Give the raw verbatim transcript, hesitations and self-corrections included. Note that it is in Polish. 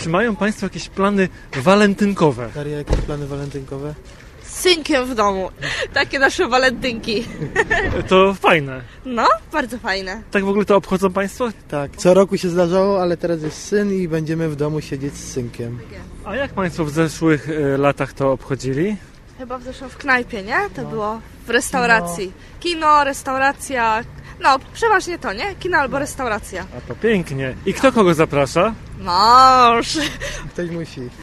czy mają Państwo jakieś plany walentynkowe? Daria, jakieś plany walentynkowe? Z synkiem w domu. Takie nasze walentynki. To fajne. No, bardzo fajne. Tak w ogóle to obchodzą Państwo? Tak, co roku się zdarzało, ale teraz jest syn i będziemy w domu siedzieć z synkiem. A jak Państwo w zeszłych e, latach to obchodzili? Chyba w zeszłym w knajpie, nie? To no. było w restauracji. Kino. Kino, restauracja. No, przeważnie to, nie? Kino albo restauracja. A to pięknie. I kto kogo zaprasza? Mąż. Ktoś musi.